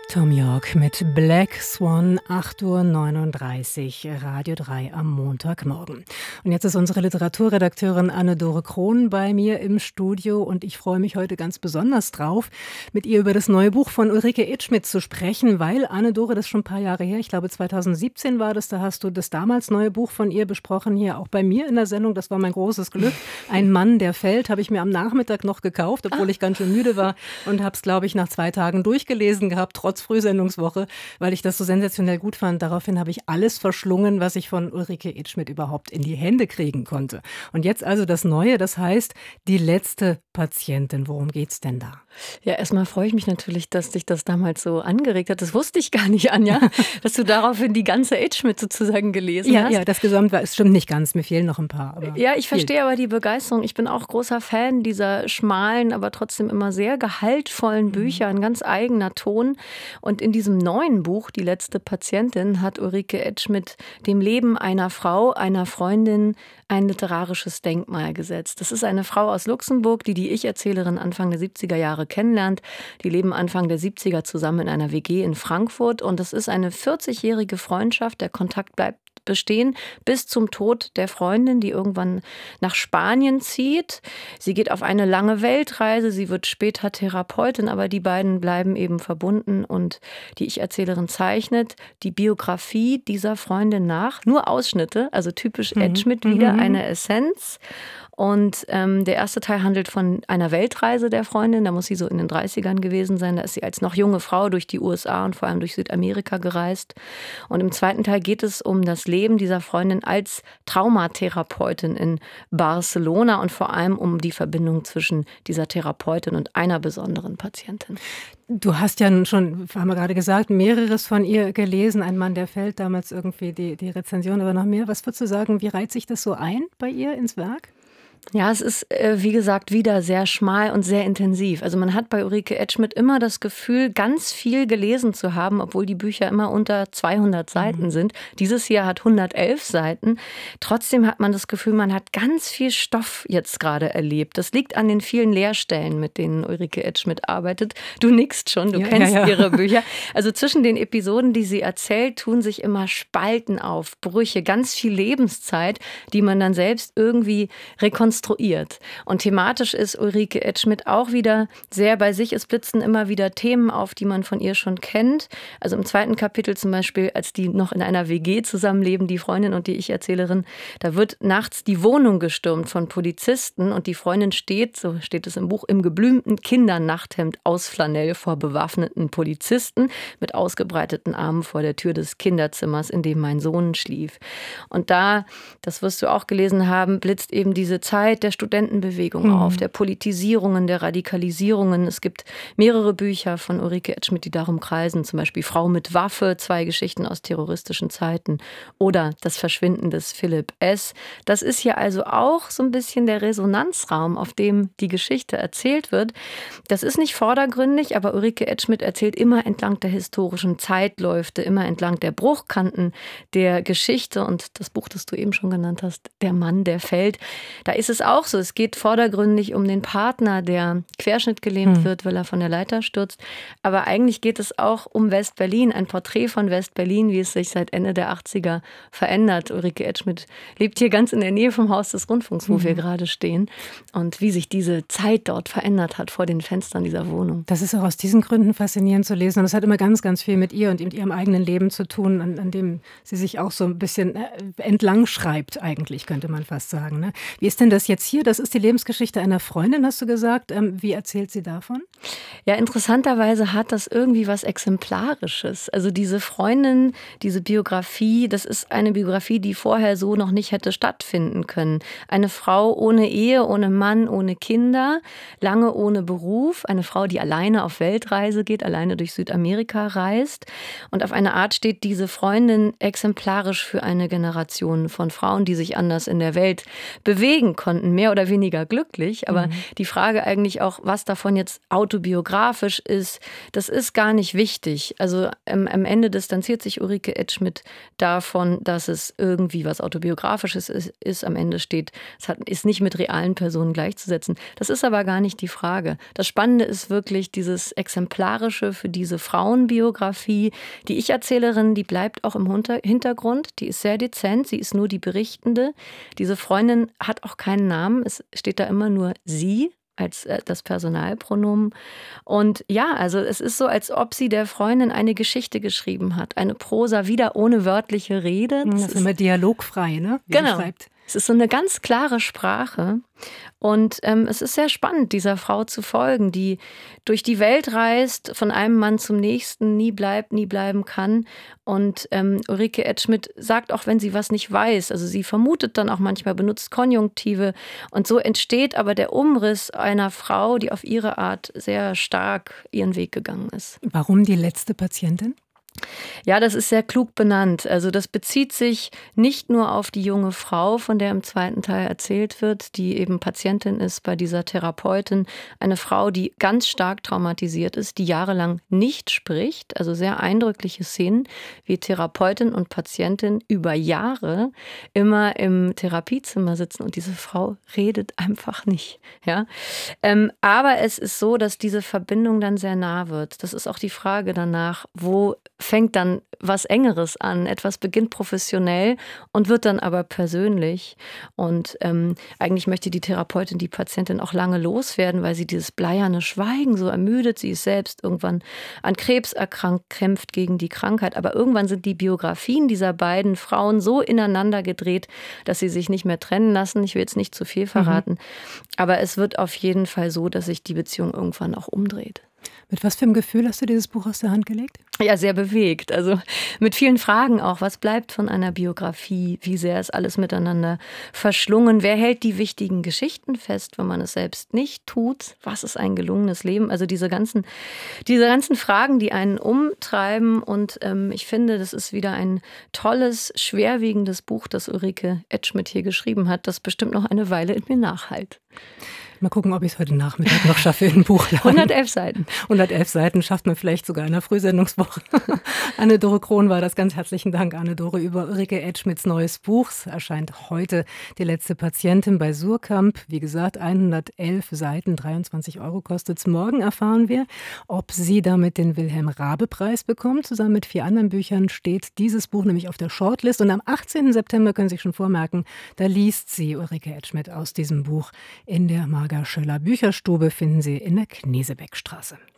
Thom Yorke mit Black Swan, 8:39 Uhr, Radio 3 am Montagmorgen. Und jetzt ist unsere Literaturredakteurin Anne-Dore Krohn bei mir im Studio und ich freue mich heute ganz besonders drauf, mit ihr über das neue Buch von Ulrike Edschmid zu sprechen, weil, Anne-Dore, das ist schon ein paar Jahre her, ich glaube 2017 war das, da hast du das damals neue Buch von ihr besprochen, hier auch bei mir in der Sendung, das war mein großes Glück. Ein Mann, der fällt, habe ich mir am Nachmittag noch gekauft, obwohl ich ganz schön müde war und habe es, glaube ich, nach 2 Tagen durchgelesen gehabt, trotz Frühsendungswoche, weil ich das so sensationell gut fand. Daraufhin habe ich alles verschlungen, was ich von Ulrike Edschmid überhaupt in die Hände kriegen konnte. Und jetzt also das Neue, das heißt Die letzte Patientin. Worum geht's denn da? Ja, erstmal freue ich mich natürlich, dass dich das damals so angeregt hat. Das wusste ich gar nicht, Anja, dass du daraufhin die ganze Edschmid sozusagen gelesen hast. Ja, das Gesamt war, es stimmt nicht ganz, mir fehlen noch ein paar. Aber ja, ich verstehe aber die Begeisterung. Ich bin auch großer Fan dieser schmalen, aber trotzdem immer sehr gehaltvollen Bücher, ein ganz eigener Ton. Und in diesem neuen Buch, Die letzte Patientin, hat Ulrike Edschmid dem Leben einer Frau, einer Freundin, ein literarisches Denkmal gesetzt. Das ist eine Frau aus Luxemburg, die Ich-Erzählerin Anfang der 70er Jahre kennenlernt. Die leben Anfang der 70er zusammen in einer WG in Frankfurt. Und das ist eine 40-jährige Freundschaft. Der Kontakt bleibt bestehen bis zum Tod der Freundin, die irgendwann nach Spanien zieht. Sie geht auf eine lange Weltreise, sie wird später Therapeutin, aber die beiden bleiben eben verbunden und die Ich-Erzählerin zeichnet die Biografie dieser Freundin nach. Nur Ausschnitte, also typisch Edschmid wieder, eine Essenz. Und der erste Teil handelt von einer Weltreise der Freundin. Da muss sie so in den 30ern gewesen sein. Da ist sie als noch junge Frau durch die USA und vor allem durch Südamerika gereist. Und im zweiten Teil geht es um das Leben dieser Freundin als Traumatherapeutin in Barcelona und vor allem um die Verbindung zwischen dieser Therapeutin und einer besonderen Patientin. Du hast ja schon, haben wir gerade gesagt, mehreres von ihr gelesen. Ein Mann, der fällt, damals irgendwie die Rezension, aber noch mehr. Was würdest du sagen, wie reiht sich das so ein bei ihr ins Werk? Ja, es ist, wie gesagt, wieder sehr schmal und sehr intensiv. Also man hat bei Ulrike Edschmid immer das Gefühl, ganz viel gelesen zu haben, obwohl die Bücher immer unter 200 Seiten sind. Dieses hier hat 111 Seiten. Trotzdem hat man das Gefühl, man hat ganz viel Stoff jetzt gerade erlebt. Das liegt an den vielen Leerstellen, mit denen Ulrike Edschmid arbeitet. Du nickst schon, du kennst ihre Bücher. Also zwischen den Episoden, die sie erzählt, tun sich immer Spalten auf, Brüche, ganz viel Lebenszeit, die man dann selbst irgendwie rekonstruiert. Und thematisch ist Ulrike Edschmid auch wieder sehr bei sich. Es blitzen immer wieder Themen auf, die man von ihr schon kennt. Also im zweiten Kapitel zum Beispiel, als die noch in einer WG zusammenleben, die Freundin und die Ich-Erzählerin, da wird nachts die Wohnung gestürmt von Polizisten und die Freundin steht, so steht es im Buch, im geblümten Kindernachthemd aus Flanell vor bewaffneten Polizisten mit ausgebreiteten Armen vor der Tür des Kinderzimmers, in dem mein Sohn schlief. Und da, das wirst du auch gelesen haben, blitzt eben diese Zeit der Studentenbewegung auf, der Politisierungen, der Radikalisierungen. Es gibt mehrere Bücher von Ulrike Edschmid, die darum kreisen, zum Beispiel Frau mit Waffe, 2 Geschichten aus terroristischen Zeiten oder Das Verschwinden des Philipp S. Das ist hier also auch so ein bisschen der Resonanzraum, auf dem die Geschichte erzählt wird. Das ist nicht vordergründig, aber Ulrike Edschmid erzählt immer entlang der historischen Zeitläufe, immer entlang der Bruchkanten der Geschichte und das Buch, das du eben schon genannt hast, Der Mann, der fällt. Da ist es auch so, es geht vordergründig um den Partner, der querschnittgelähmt wird, weil er von der Leiter stürzt. Aber eigentlich geht es auch um West-Berlin, ein Porträt von West-Berlin, wie es sich seit Ende der 80er verändert. Ulrike Edschmid lebt hier ganz in der Nähe vom Haus des Rundfunks, wo wir gerade stehen. Und wie sich diese Zeit dort verändert hat vor den Fenstern dieser Wohnung. Das ist auch aus diesen Gründen faszinierend zu lesen. Und das hat immer ganz, ganz viel mit ihr und mit ihrem eigenen Leben zu tun, an dem sie sich auch so ein bisschen entlang schreibt, eigentlich, könnte man fast sagen. Ne? Wie ist denn das jetzt hier? Das ist die Lebensgeschichte einer Freundin, hast du gesagt. Wie erzählt sie davon? Ja, interessanterweise hat das irgendwie was Exemplarisches. Also diese Freundin, diese Biografie, das ist eine Biografie, die vorher so noch nicht hätte stattfinden können. Eine Frau ohne Ehe, ohne Mann, ohne Kinder, lange ohne Beruf. Eine Frau, die alleine auf Weltreise geht, alleine durch Südamerika reist. Und auf eine Art steht diese Freundin exemplarisch für eine Generation von Frauen, die sich anders in der Welt bewegen konnten. konnten, mehr oder weniger glücklich. Aber die Frage eigentlich auch, was davon jetzt autobiografisch ist, das ist gar nicht wichtig. Also am Ende distanziert sich Ulrike Edschmidt davon, dass es irgendwie was Autobiografisches ist. Am Ende steht, ist nicht mit realen Personen gleichzusetzen. Das ist aber gar nicht die Frage. Das Spannende ist wirklich dieses Exemplarische für diese Frauenbiografie. Die Ich-Erzählerin, die bleibt auch im Hintergrund. Die ist sehr dezent, sie ist nur die Berichtende. Diese Freundin hat auch keinen Namen, es steht da immer nur sie als das Personalpronomen. Und ja, also es ist so, als ob sie der Freundin eine Geschichte geschrieben hat. Eine Prosa, wieder ohne wörtliche Rede. Das ist immer dialogfrei, ne? Wie genau. Es ist so eine ganz klare Sprache. Und es ist sehr spannend, dieser Frau zu folgen, die durch die Welt reist, von einem Mann zum nächsten, nie bleibt, nie bleiben kann. Und Ulrike Edschmidt sagt auch, wenn sie was nicht weiß, also sie vermutet dann auch manchmal, benutzt Konjunktive. Und so entsteht aber der Umriss einer Frau, die auf ihre Art sehr stark ihren Weg gegangen ist. Warum die letzte Patientin? Ja, das ist sehr klug benannt. Also das bezieht sich nicht nur auf die junge Frau, von der im zweiten Teil erzählt wird, die eben Patientin ist bei dieser Therapeutin. Eine Frau, die ganz stark traumatisiert ist, die jahrelang nicht spricht. Also sehr eindrückliche Szenen, wie Therapeutin und Patientin über Jahre immer im Therapiezimmer sitzen und diese Frau redet einfach nicht. Ja? Aber es ist so, dass diese Verbindung dann sehr nah wird. Das ist auch die Frage danach, wo fängt dann was Engeres an. Etwas beginnt professionell und wird dann aber persönlich. Und eigentlich möchte die Therapeutin die Patientin auch lange loswerden, weil sie dieses bleierne Schweigen so ermüdet. Sie ist selbst irgendwann an Krebs erkrankt, kämpft gegen die Krankheit. Aber irgendwann sind die Biografien dieser beiden Frauen so ineinander gedreht, dass sie sich nicht mehr trennen lassen. Ich will jetzt nicht zu viel verraten. Aber es wird auf jeden Fall so, dass sich die Beziehung irgendwann auch umdreht. Mit was für einem Gefühl hast du dieses Buch aus der Hand gelegt? Ja, sehr bewegt. Also mit vielen Fragen auch. Was bleibt von einer Biografie? Wie sehr ist alles miteinander verschlungen? Wer hält die wichtigen Geschichten fest, wenn man es selbst nicht tut? Was ist ein gelungenes Leben? Also diese ganzen Fragen, die einen umtreiben. Und ich finde, das ist wieder ein tolles, schwerwiegendes Buch, das Ulrike Edschmidt hier geschrieben hat, das bestimmt noch eine Weile in mir nachhallt. Mal gucken, ob ich es heute Nachmittag noch schaffe in den Buchladen. 111 Seiten. 111 Seiten schafft man vielleicht sogar in einer Frühsendungswoche. Anne-Dore Krohn war das. Ganz herzlichen Dank, Anne-Dore, über Ulrike Edschmidts neues Buch. Es erscheint heute Die letzte Patientin bei Suhrkamp. Wie gesagt, 111 Seiten, 23 € kostet es. Morgen erfahren wir, ob sie damit den Wilhelm-Raabe-Preis bekommt. Zusammen mit 4 anderen Büchern steht dieses Buch nämlich auf der Shortlist. Und am 18. September, können Sie sich schon vormerken, da liest sie Ulrike Edschmidt aus diesem Buch in der Marga Schöller Bücherstube, finden Sie in der Knesebeckstraße.